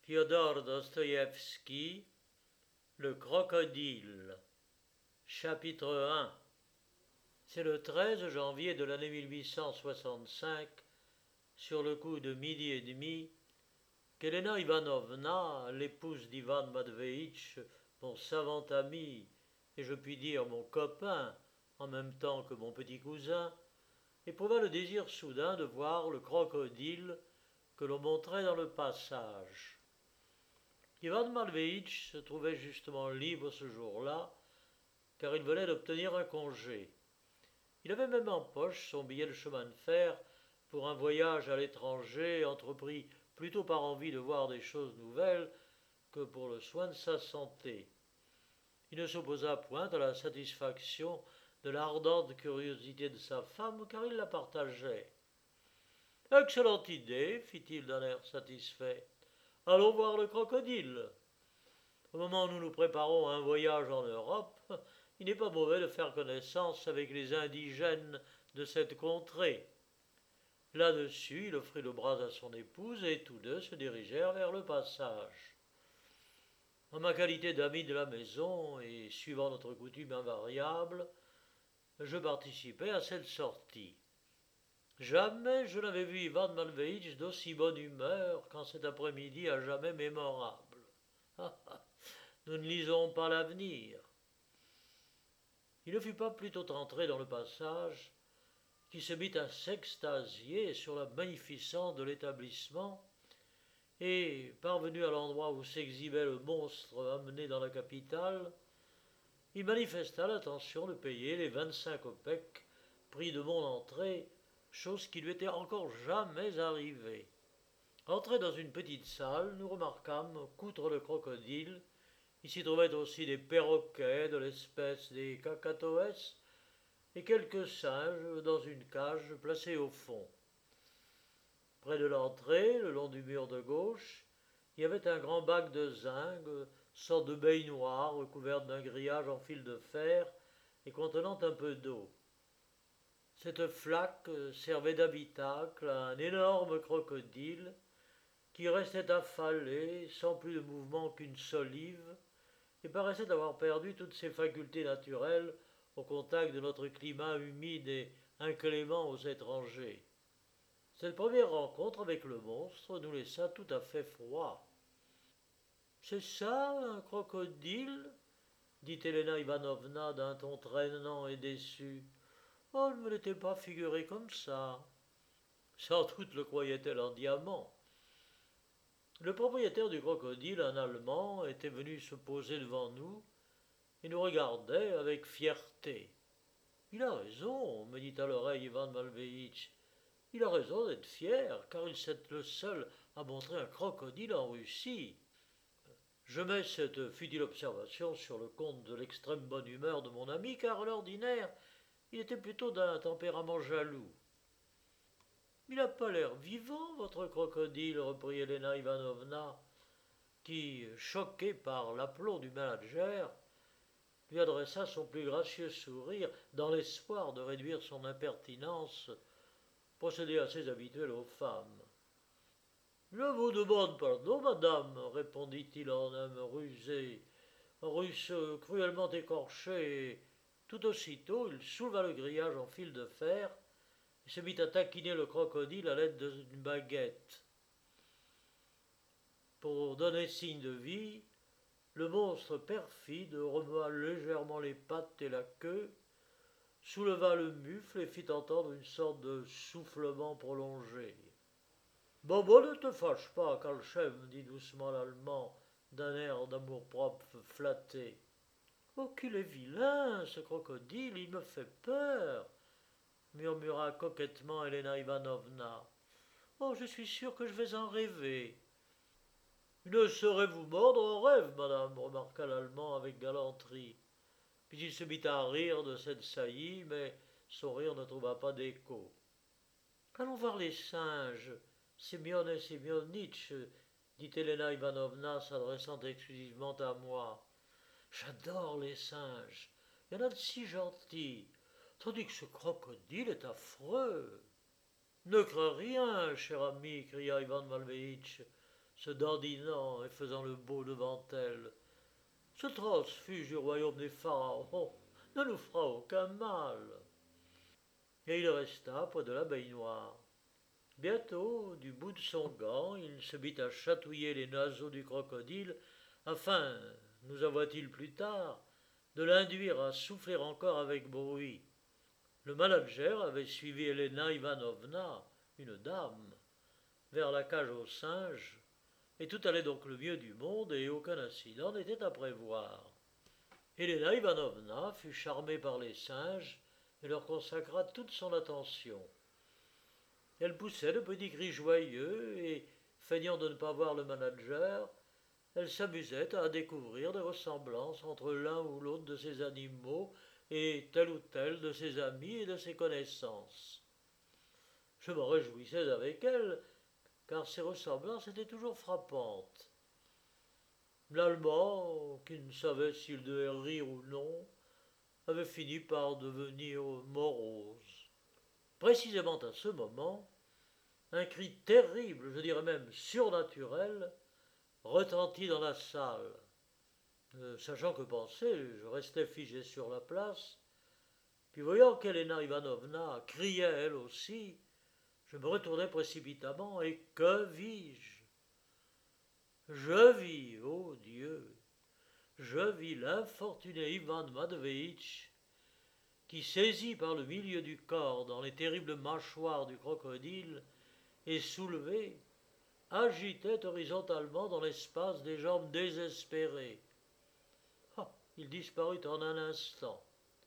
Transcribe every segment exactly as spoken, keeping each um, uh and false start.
Fyodor Dostoïevski, Le crocodile. Chapitre un. C'est le treize janvier de l'année mille huit cent soixante-cinq, sur le coup de midi et demi, qu'Elena Ivanovna, l'épouse d'Ivan Matveitch, mon savant ami, et je puis dire mon copain, en même temps que mon petit cousin, éprouva le désir soudain de voir le crocodile que l'on montrait dans le passage. Ivan Matveitch se trouvait justement libre ce jour-là, car il venait d'obtenir un congé. Il avait même en poche son billet de chemin de fer pour un voyage à l'étranger, entrepris plutôt par envie de voir des choses nouvelles que pour le soin de sa santé. Il ne s'opposa point à la satisfaction de l'ardente curiosité de sa femme, car il la partageait. Excellente idée, fit-il d'un air satisfait. Allons voir le crocodile. Au moment où nous nous préparons à un voyage en Europe, il n'est pas mauvais de faire connaissance avec les indigènes de cette contrée. Là-dessus, il offrit le bras à son épouse et tous deux se dirigèrent vers le passage. En ma qualité d'ami de la maison et suivant notre coutume invariable, je participai à cette sortie. Jamais je n'avais vu Ivan Matveitch d'aussi bonne humeur qu'en cet après-midi à jamais mémorable. Nous ne lisons pas l'avenir. Il ne fut pas plutôt entré dans le passage qui se mit à s'extasier sur la magnificence de l'établissement et, parvenu à l'endroit où s'exhibait le monstre amené dans la capitale, il manifesta l'intention de payer les vingt-cinq kopecks pris de mon entrée, chose qui lui était encore jamais arrivée. Entrés dans une petite salle, nous remarquâmes qu'outre le crocodile, il s'y trouvait aussi des perroquets de l'espèce des cacatoès et quelques singes dans une cage placée au fond. Près de l'entrée, le long du mur de gauche, il y avait un grand bac de zinc, sorte de baignoire recouverte d'un grillage en fil de fer et contenant un peu d'eau. Cette flaque servait d'habitacle à un énorme crocodile qui restait affalé, sans plus de mouvement qu'une solive, et paraissait avoir perdu toutes ses facultés naturelles au contact de notre climat humide et inclément aux étrangers. Cette première rencontre avec le monstre nous laissa tout à fait froids. C'est ça, un crocodile dit Elena Ivanovna d'un ton traînant et déçu. Oh, je ne me l'étais pas figuré comme ça. Sans doute le croyait-elle en diamant. Le propriétaire du crocodile, un Allemand, était venu se poser devant nous et nous regardait avec fierté. Il a raison, me dit à l'oreille Ivan Matveitch. Il a raison d'être fier, car il est le seul à montrer un crocodile en Russie. Je mets cette futile observation sur le compte de l'extrême bonne humeur de mon ami, car à l'ordinaire, il était plutôt d'un tempérament jaloux. Il n'a pas l'air vivant, votre crocodile, reprit Elena Ivanovna, qui, choquée par l'aplomb du manager, lui adressa son plus gracieux sourire dans l'espoir de réduire son impertinence, procédé assez habituel aux femmes. Je vous demande pardon, madame, répondit-il en homme rusé, russe cruellement écorché, et tout aussitôt il souleva le grillage en fil de fer et se mit à taquiner le crocodile à l'aide d'une baguette. Pour donner signe de vie, le monstre perfide remua légèrement les pattes et la queue, souleva le mufle et fit entendre une sorte de soufflement prolongé. Bon, bon, ne te fâche pas, Kalchem, dit doucement l'Allemand, d'un air d'amour-propre flatté. Oh, qu'il est vilain, ce crocodile, il me fait peur, murmura coquettement Elena Ivanovna. Oh, je suis sûre que je vais en rêver. Ne saurez-vous mordre en rêve, madame, remarqua l'Allemand avec galanterie. Puis il se mit à rire de cette saillie, mais son rire ne trouva pas d'écho. Allons voir les singes, Simeon et Simeonitch, dit Elena Ivanovna, s'adressant exclusivement à moi. J'adore les singes, il y en a de si gentils, tandis que ce crocodile est affreux. Ne crains rien, cher ami, cria Ivan Matveitch. se dandinant et faisant le beau devant elle. Ce transfuge du royaume des pharaons ne nous fera aucun mal. Et il resta près de la baignoire. Bientôt, du bout de son gant, il se mit à chatouiller les naseaux du crocodile, afin, nous avoua-t-il plus tard, de l'induire à souffler encore avec bruit. Le manager avait suivi Elena Ivanovna, une dame, vers la cage aux singes, et tout allait donc le mieux du monde et aucun incident n'était à prévoir. Elena Ivanovna fut charmée par les singes et leur consacra toute son attention. Elle poussait de petits cris joyeux et, feignant de ne pas voir le manager, elle s'amusait à découvrir des ressemblances entre l'un ou l'autre de ses animaux et tel ou tel de ses amis et de ses connaissances. Je me réjouissais avec elle, car ces ressemblances étaient toujours frappantes. L'Allemand, qui ne savait s'il devait rire ou non, avait fini par devenir morose. Précisément à ce moment, un cri terrible, je dirais même surnaturel, retentit dans la salle. Ne sachant que penser, je restais figé sur la place, puis voyant qu'Elena Ivanovna criait elle aussi, je me retournai précipitamment, et que vis-je? Je vis, ô Dieu, je vis l'infortuné Ivan Matveitch qui, saisi par le milieu du corps dans les terribles mâchoires du crocodile, et soulevé, agitait horizontalement dans l'espace des jambes désespérées. Ah, il disparut en un instant.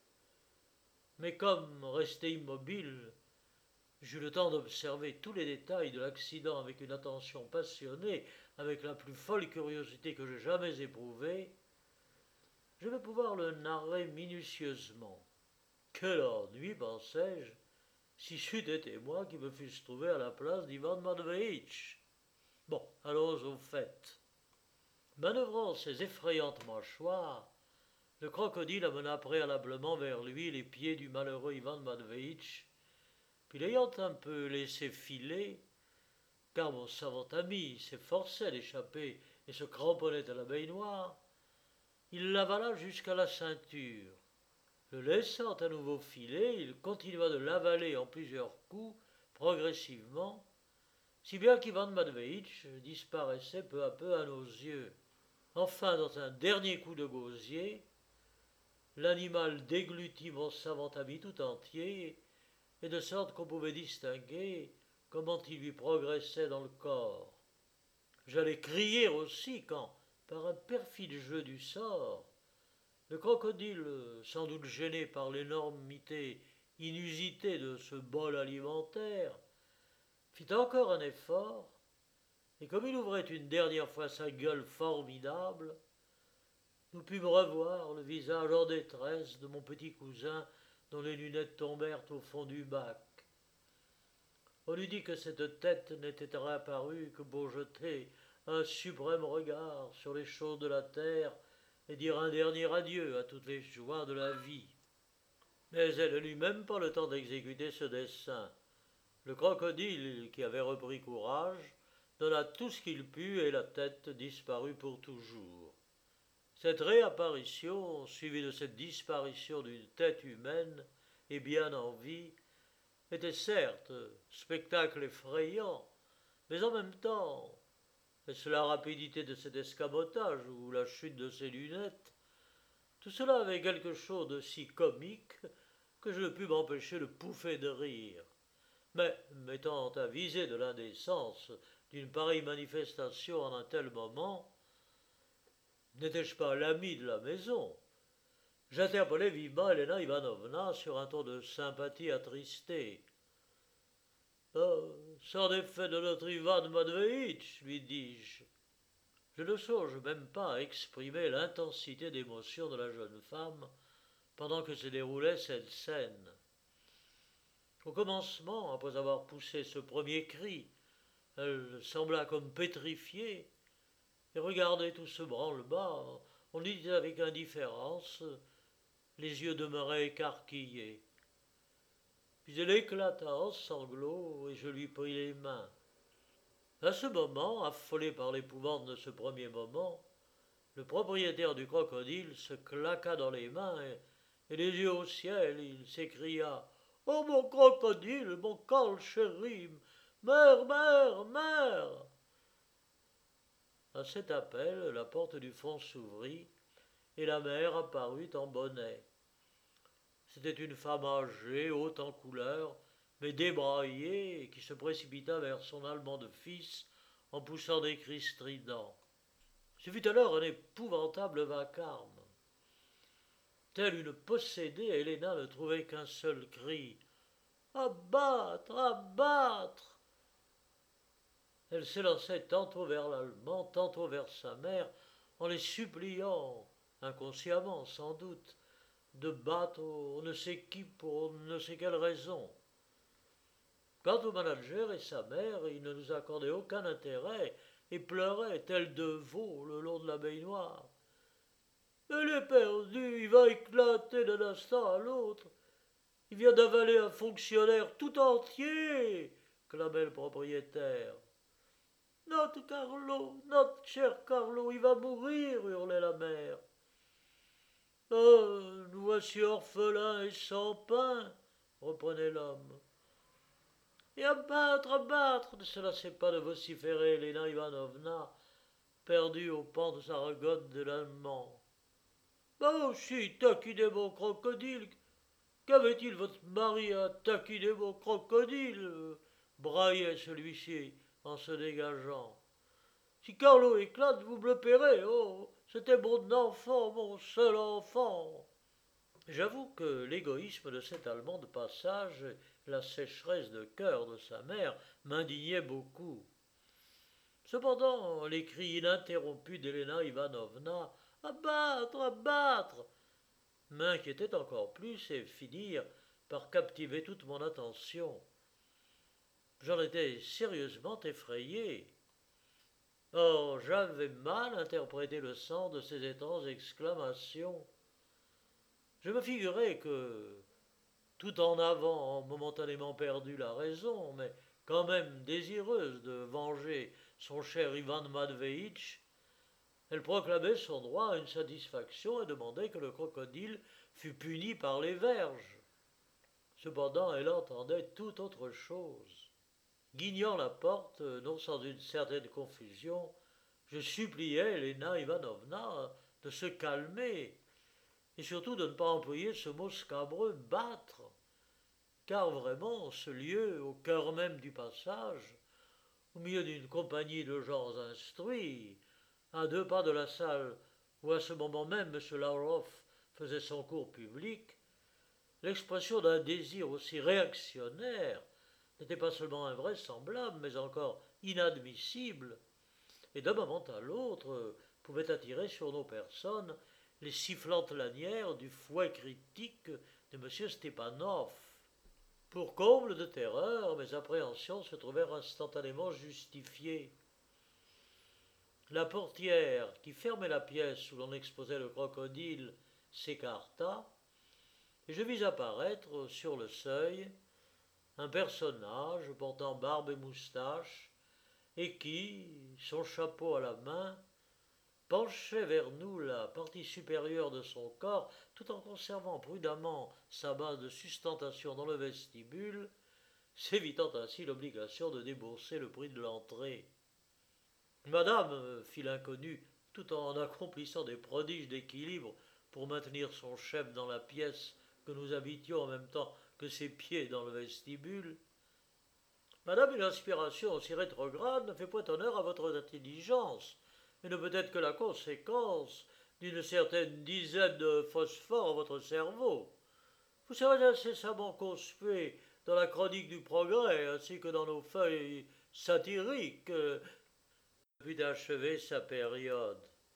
Mais comme, resté immobile, j'eus le temps d'observer tous les détails de l'accident avec une attention passionnée, avec la plus folle curiosité que j'aie jamais éprouvée, je vais pouvoir le narrer minutieusement. Quel ennui, pensai-je, si c'eût été moi qui me fusse trouvé à la place d'Ivan Matveitch. Bon, allons au fait. Manœuvrant ses effrayantes mâchoires, le crocodile amena préalablement vers lui les pieds du malheureux Ivan Matveitch, puis l'ayant un peu laissé filer, car mon savant ami s'efforçait d'échapper et se cramponnait à la baignoire, il l'avala jusqu'à la ceinture. Le laissant à nouveau filer, il continua de l'avaler en plusieurs coups, progressivement, si bien qu'Ivan Matveitch disparaissait peu à peu à nos yeux. Enfin, dans un dernier coup de gosier, l'animal déglutit mon savant ami tout entier, et de sorte qu'on pouvait distinguer comment il lui progressait dans le corps. J'allais crier aussi quand, par un perfide jeu du sort, le crocodile, sans doute gêné par l'énormité inusitée de ce bol alimentaire, fit encore un effort, et comme il ouvrait une dernière fois sa gueule formidable, nous pûmes revoir le visage en détresse de mon petit cousin dont les lunettes tombèrent au fond du bac. On eût dit que cette tête n'était réapparue que pour jeter un suprême regard sur les choses de la terre et dire un dernier adieu à toutes les joies de la vie. Mais elle n'eut même pas le temps d'exécuter ce dessein. Le crocodile, qui avait repris courage, donna tout ce qu'il put et la tête disparut pour toujours. Cette réapparition, suivie de cette disparition d'une tête humaine et bien en vie, était certes spectacle effrayant, mais en même temps, est-ce la rapidité de cet escamotage ou la chute de ses lunettes? Tout cela avait quelque chose de si comique que je ne pus m'empêcher de pouffer de rire. Mais, m'étant avisé de l'indécence d'une pareille manifestation en un tel moment, n'étais-je pas l'ami de la maison? J'interpellai vivement Elena Ivanovna sur un ton de sympathie attristé. Oh, c'en est fait de notre Ivan Matveitch, lui dis-je. Je ne songe même pas à exprimer l'intensité d'émotion de la jeune femme pendant que se déroulait cette scène. Au commencement, après avoir poussé ce premier cri, elle sembla comme pétrifiée et regardait tout ce branle-bas. On dit avec indifférence, les yeux demeuraient écarquillés. Puis elle éclata en sanglots et je lui pris les mains. À ce moment, affolé par l'épouvante de ce premier moment, le propriétaire du crocodile se claqua dans les mains et, et les yeux au ciel, il s'écria « Oh mon crocodile, mon Karl chéri, mère, mère, mère !» À cet appel, la porte du fond s'ouvrit et la mère apparut en bonnet. C'était une femme âgée, haute en couleur, mais débraillée, et qui se précipita vers son allemand de fils en poussant des cris stridents. Ce fut alors un épouvantable vacarme. Telle une possédée, Helena ne trouvait qu'un seul cri. « Abattre, abattre !» Elle s'élançait tantôt vers l'Allemand, tantôt vers sa mère, en les suppliant, inconsciemment sans doute, de battre on ne sait qui pour on ne sait quelle raison. Quant au manager et sa mère, ils ne nous accordaient aucun intérêt et pleuraient tels deux veaux le long de la baignoire. « Elle est perdue, il va éclater d'un instant à l'autre. Il vient d'avaler un fonctionnaire tout entier !» clamait le propriétaire. « Notre Carlo, notre cher Carlo, il va mourir !» hurlait la mère. « Oh, nous voici orphelins et sans pain !» reprenait l'homme. « Et à battre, à battre !» ne se lassait pas de vociférer Elena Ivanovna, perdue au pan de sa ragotte de l'allemand. « Bah aussi, taquinez mon crocodile ! Qu'avait-il votre mari à taquiner mon crocodile ?» braillait celui-ci en se dégageant. « Si Carlo éclate, vous me le paierez, oh, c'était mon enfant, mon seul enfant !» J'avoue que l'égoïsme de cet Allemand de passage, la sécheresse de cœur de sa mère, m'indignaient beaucoup. Cependant, les cris ininterrompus d'Helena Ivanovna « À battre, à battre !» m'inquiétaient encore plus et finirent par captiver toute mon attention. J'en étais sérieusement effrayé. Or, j'avais mal interprété le sens de ces étranges exclamations. Je me figurais que, tout en avant momentanément perdu la raison, mais quand même désireuse de venger son cher Ivan Matveitch, elle proclamait son droit à une satisfaction et demandait que le crocodile fût puni par les verges. Cependant, elle entendait tout autre chose. Guignant la porte, non sans une certaine confusion, je suppliais Helena Ivanovna de se calmer et surtout de ne pas employer ce mot scabreux « battre », car vraiment ce lieu, au cœur même du passage, au milieu d'une compagnie de gens instruits, à deux pas de la salle où à ce moment même M. Lavrov faisait son cours public, l'expression d'un désir aussi réactionnaire n'était pas seulement invraisemblable, mais encore inadmissible, et d'un moment à l'autre pouvait attirer sur nos personnes les sifflantes lanières du fouet critique de M. Stepanov. Pour comble de terreur, mes appréhensions se trouvèrent instantanément justifiées. La portière qui fermait la pièce où l'on exposait le crocodile s'écarta, et je vis apparaître sur le seuil un personnage portant barbe et moustache, et qui, son chapeau à la main, penchait vers nous la partie supérieure de son corps, tout en conservant prudemment sa base de sustentation dans le vestibule, s'évitant ainsi l'obligation de débourser le prix de l'entrée. « Madame, fit l'inconnu, tout en accomplissant des prodiges d'équilibre pour maintenir son chef dans la pièce que nous habitions en même temps que ses pieds dans le vestibule, « Madame, une inspiration aussi rétrograde ne fait point honneur à votre intelligence, et ne peut être que la conséquence d'une certaine dizaine de phosphore en votre cerveau. Vous serez incessamment conspué dans la chronique du progrès, ainsi que dans nos feuilles satiriques, put achever sa période. »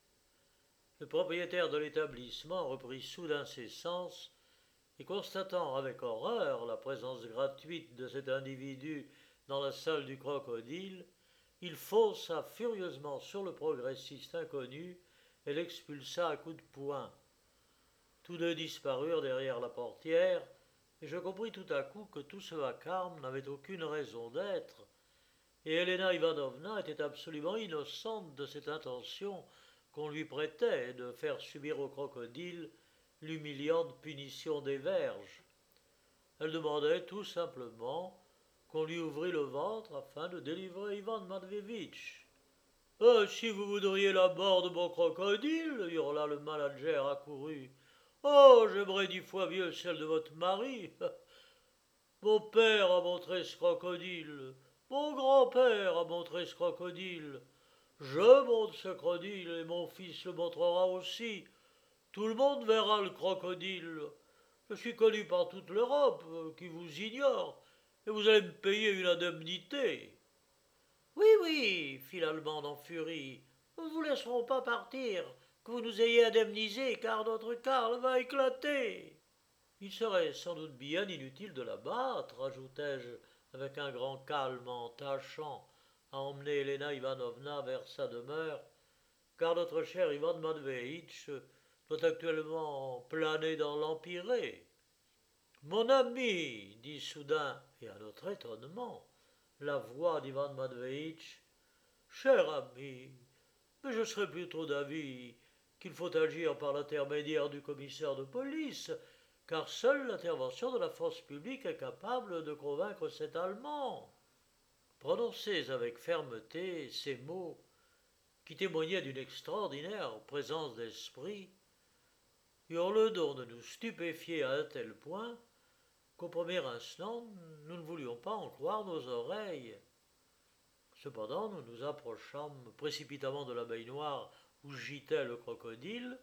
Le propriétaire de l'établissement reprit soudain ses sens, et constatant avec horreur la présence gratuite de cet individu dans la salle du crocodile, il fonça furieusement sur le progressiste inconnu et l'expulsa à coups de poing. Tous deux disparurent derrière la portière, et je compris tout à coup que tout ce vacarme n'avait aucune raison d'être, et Helena Ivanovna était absolument innocente de cette intention qu'on lui prêtait de faire subir au crocodile l'humiliante punition des verges. Elle demandait tout simplement qu'on lui ouvrît le ventre afin de délivrer Ivan Matvévitch. « Ah, si vous voudriez la mort de mon crocodile !» hurla le manager accouru. « Oh, j'aimerais dix fois mieux celle de votre mari. Mon père a montré ce crocodile. Mon grand-père a montré ce crocodile. Je montre ce crocodile et mon fils le montrera aussi. Tout le monde verra le crocodile. Je suis connu par toute l'Europe, qui vous ignore, et vous allez me payer une indemnité. » « Oui, oui, fit l'Allemande en furie, nous ne vous laisserons pas partir, que vous nous ayez indemnisés, car notre Karl va éclater. » « Il serait sans doute bien inutile de la battre, ajoutai-je avec un grand calme en tâchant à emmener Helena Ivanovna vers sa demeure, car notre cher Ivan Matvéitch doit actuellement planer dans l'Empyrée. « Mon ami, dit soudain, et à notre étonnement, la voix d'Ivan Matvéitch, « cher ami, mais je serais plutôt d'avis qu'il faut agir par l'intermédiaire du commissaire de police, car seule l'intervention de la force publique est capable de convaincre cet Allemand. » Prononcés avec fermeté, ces mots, qui témoignaient d'une extraordinaire présence d'esprit, eurent le don de nous stupéfier à un tel point qu'au premier instant, nous ne voulions pas en croire nos oreilles. Cependant, nous nous approchâmes précipitamment de la baignoire où gîtait le crocodile,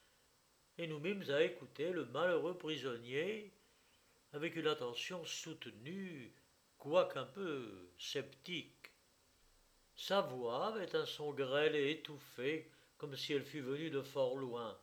et nous mîmes à écouter le malheureux prisonnier avec une attention soutenue, quoique un peu sceptique. Sa voix avait un son grêle et étouffé, comme si elle fût venue de fort loin.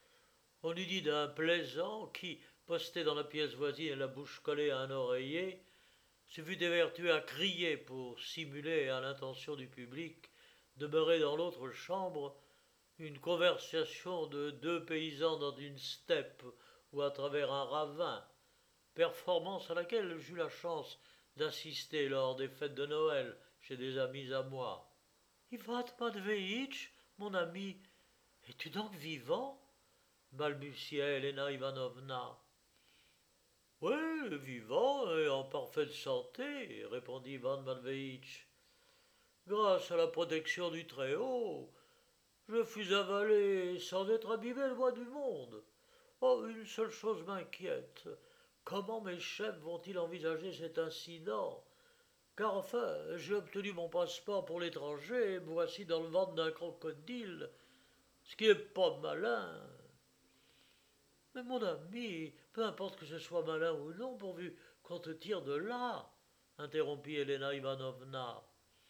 On eût dit d'un plaisant qui, posté dans la pièce voisine et la bouche collée à un oreiller, se fût évertué à crier pour simuler à l'intention du public, demeuré dans l'autre chambre, une conversation de deux paysans dans une steppe ou à travers un ravin, performance à laquelle j'eus la chance d'assister lors des fêtes de Noël chez des amis à moi. « Ivan Matvéitch, mon ami, es-tu donc vivant ?» balbutiait Helena Ivanovna. « Oui, vivant et en parfaite santé, » répondit Ivan Matvéitch. « Grâce à la protection du Très-Haut, je fus avalé sans être abîmé le moins du monde. Oh, une seule chose m'inquiète. Comment mes chefs vont-ils envisager cet incident? Car enfin, j'ai obtenu mon passeport pour l'étranger et me voici dans le ventre d'un crocodile, ce qui n'est pas malin. » « Mais mon ami, peu importe que ce soit malin ou non, pourvu qu'on te tire de là, » interrompit Helena Ivanovna.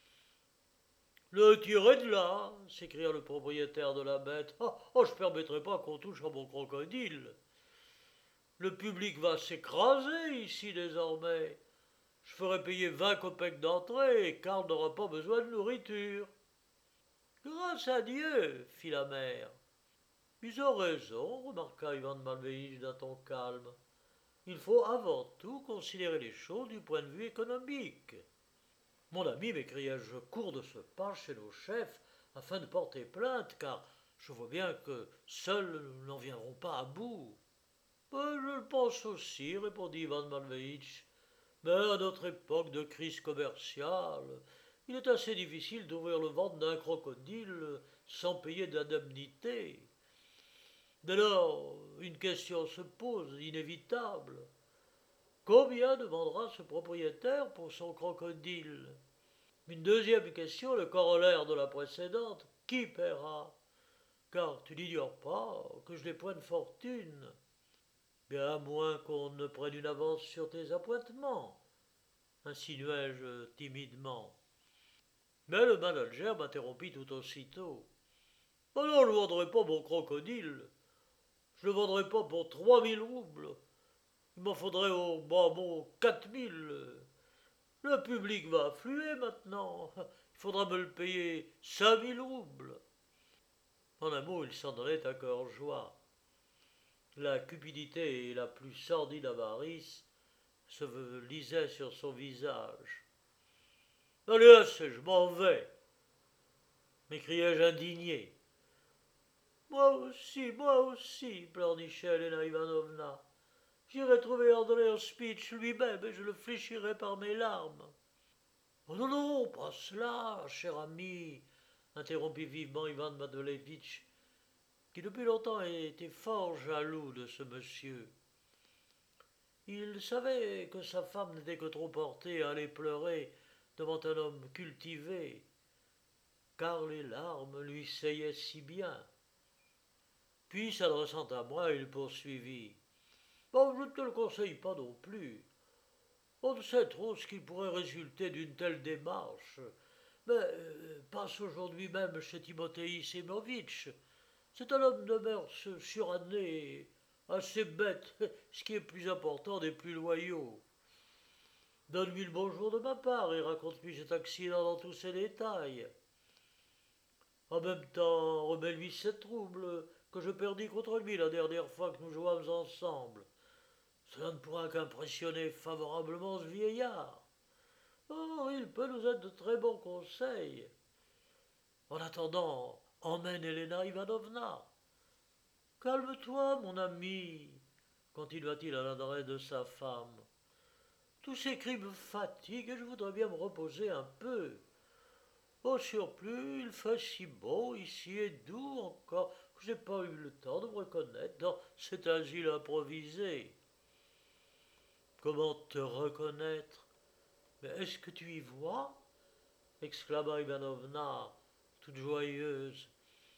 « Le tirer de là !» s'écria le propriétaire de la bête. « Oh, oh, je ne permettrai pas qu'on touche à mon crocodile. Le public va s'écraser ici désormais. Je ferai payer vingt kopecks d'entrée et Karl n'aura pas besoin de nourriture. » « Grâce à Dieu, fit la mère. « Ils ont raison, remarqua Ivan Matvéitch d'un ton calme. Il faut avant tout considérer les choses du point de vue économique. »« Mon ami, m'écriai-je, je cours de ce pas chez nos chefs afin de porter plainte, car je vois bien que seuls nous n'en viendrons pas à bout. »« Ben, je le pense aussi, répondit Ivan Matvéitch. Mais à notre époque de crise commerciale, il est assez difficile d'ouvrir le ventre d'un crocodile sans payer d'indemnité. Dès lors, une question se pose, inévitable. Combien demandera ce propriétaire pour son crocodile? Une deuxième question, le corollaire de la précédente, qui paiera? Car tu n'ignores pas que je n'ai point de fortune. Bien à moins qu'on ne prenne une avance sur tes appointements, insinuai-je timidement. Mais le manager m'interrompit tout aussitôt. « Oh non, je ne vendrai pas mon crocodile. Je ne le vendrai pas pour trois mille roubles. Il m'en faudrait au bas mot quatre mille. Le public va affluer maintenant. Il faudra me le payer cinq mille roubles. » En un mot, il s'en donnait à cœur joie. La cupidité et la plus sordide avarice se lisaient sur son visage. Allez, assez, je m'en vais, m'écriai-je indigné. Moi aussi, moi aussi, pleurnichait Helena Ivanovna. J'irai trouver André Hospitch lui-même et je le fléchirai par mes larmes. Oh non, non, pas cela, cher ami, interrompit vivement Ivan Matveevitch, qui depuis longtemps était fort jaloux de ce monsieur. Il savait que sa femme n'était que trop portée à aller pleurer devant un homme cultivé, car les larmes lui seyaient si bien. Puis, s'adressant à moi, il poursuivit. Bon, je ne te le conseille pas non plus. On ne sait trop ce qui pourrait résulter d'une telle démarche. Mais euh, passe aujourd'hui même chez Timothée Sémovitch. C'est un homme de mœurs suranné, assez bête, ce qui est plus important des plus loyaux. Donne-lui le bonjour de ma part et raconte-lui cet accident dans tous ses détails. En même temps, remets-lui ces troubles que je perdis contre lui la dernière fois que nous jouâmes ensemble. Cela ne pourra qu'impressionner favorablement ce vieillard. Oh, il peut nous être de très bons conseils. En attendant, emmène Helena Ivanovna. Calme-toi, mon ami, continua-t-il à l'adresse de sa femme. Tous ces cris me fatiguent et je voudrais bien me reposer un peu. Au surplus, il fait si beau ici et doux encore que je n'ai pas eu le temps de me reconnaître dans cet asile improvisé. Comment te reconnaître? Mais est-ce que tu y vois? Exclama Ivanovna, toute joyeuse.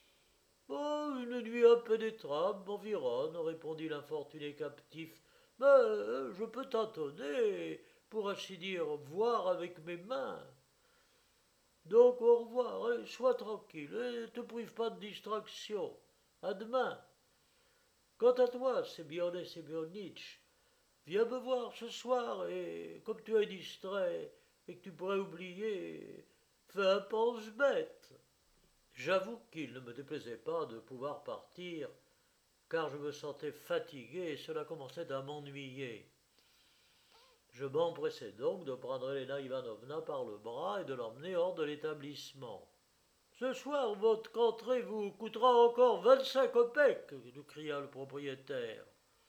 Oh, une nuit impénétrable m'environne, répondit l'infortuné captif. Mais euh, je peux tâtonner, pour ainsi dire, voir avec mes mains. Donc au revoir, et sois tranquille, et ne te prive pas de distraction. À demain. Quant à toi, Semyoné Semyonitch, viens me voir ce soir, et comme tu es distrait, et que tu pourrais oublier, fais un pense-bête. J'avoue qu'il ne me déplaisait pas de pouvoir partir, car je me sentais fatigué et cela commençait à m'ennuyer. Je m'empressai donc de prendre Helena Ivanovna par le bras et de l'emmener hors de l'établissement. Ce soir, votre entrée vous coûtera encore vingt-cinq kopecks, nous cria le propriétaire.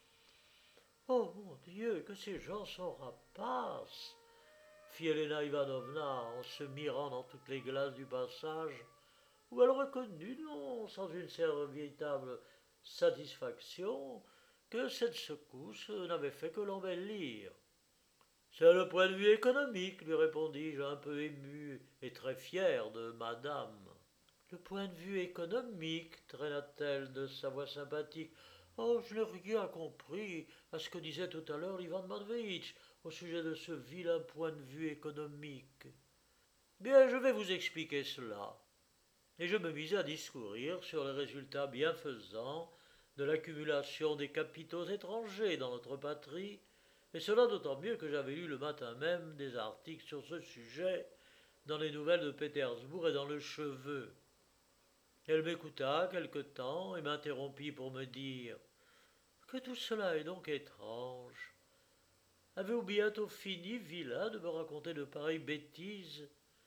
Oh mon Dieu, que ces gens sont rapaces, fit Helena Ivanovna en se mirant dans toutes les glaces du passage, où elle reconnut, non sans une véritable satisfaction, que cette secousse n'avait fait que l'embellir. C'est le point de vue économique, lui répondis-je, un peu ému et très fier de madame. Le point de vue économique, traîna-t-elle de sa voix sympathique. Oh, je n'ai rien compris à ce que disait tout à l'heure Ivan Matveitch au sujet de ce vilain point de vue économique. Bien, je vais vous expliquer cela. Et je me mis à discourir sur les résultats bienfaisants de l'accumulation des capitaux étrangers dans notre patrie, et cela d'autant mieux que j'avais lu le matin même des articles sur ce sujet dans les nouvelles de Pétersbourg et dans le Cheveu. Elle m'écouta quelque temps et m'interrompit pour me dire que tout cela est donc étrange. Avez-vous bientôt fini, vilain, de me raconter de pareilles bêtises?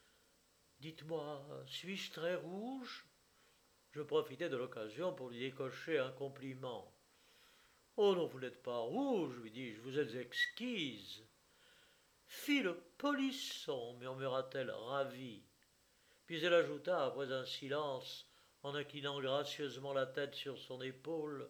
Dites-moi, suis-je très rouge? Je profitai de l'occasion pour lui décocher un compliment. Oh non, vous n'êtes pas rouge, lui dis-je, vous êtes exquise. Fi le polisson, murmura-t-elle ravie. Puis elle ajouta, après un silence, en inclinant gracieusement la tête sur son épaule.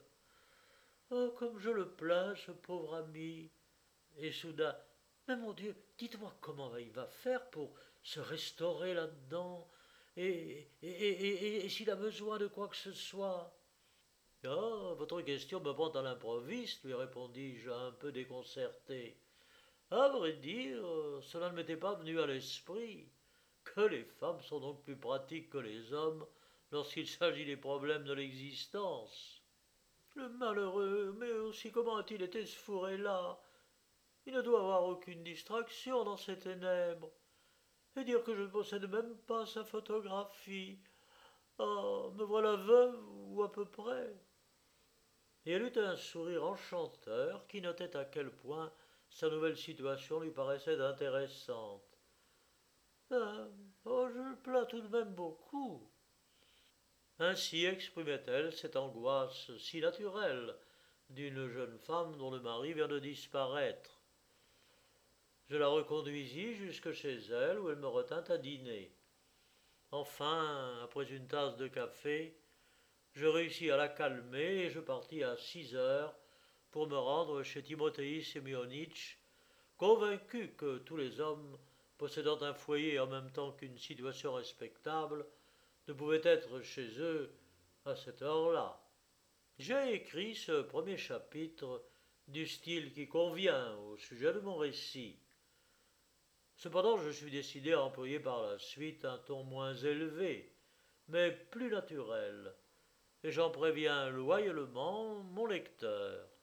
Oh, comme je le plains, ce pauvre ami. Et soudain, mais mon Dieu, dites-moi comment il va faire pour se restaurer là-dedans, et, et, et, et, et s'il a besoin de quoi que ce soit. Ah, votre question me prend à l'improviste, lui répondis-je un peu déconcerté. À vrai dire, cela ne m'était pas venu à l'esprit. Que les femmes sont donc plus pratiques que les hommes lorsqu'il s'agit des problèmes de l'existence. Le malheureux, mais aussi comment a-t-il été ce fourré-là? Il ne doit avoir aucune distraction dans ces ténèbres. Et dire que je ne possède même pas sa photographie. Ah, me voilà veuve, ou à peu près. Et elle eut un sourire enchanteur qui notait à quel point sa nouvelle situation lui paraissait intéressante. Ah, oh, je le plains tout de même beaucoup. Ainsi exprimait-elle cette angoisse si naturelle d'une jeune femme dont le mari vient de disparaître. Je la reconduisis jusque chez elle où elle me retint à dîner. Enfin, après une tasse de café, je réussis à la calmer et je partis à six heures pour me rendre chez Timothée Semyonitch, convaincu que tous les hommes possédant un foyer en même temps qu'une situation respectable ne pouvaient être chez eux à cette heure-là. J'ai écrit ce premier chapitre du style qui convient au sujet de mon récit. Cependant, je suis décidé à employer par la suite un ton moins élevé, mais plus naturel, et j'en préviens loyalement mon lecteur.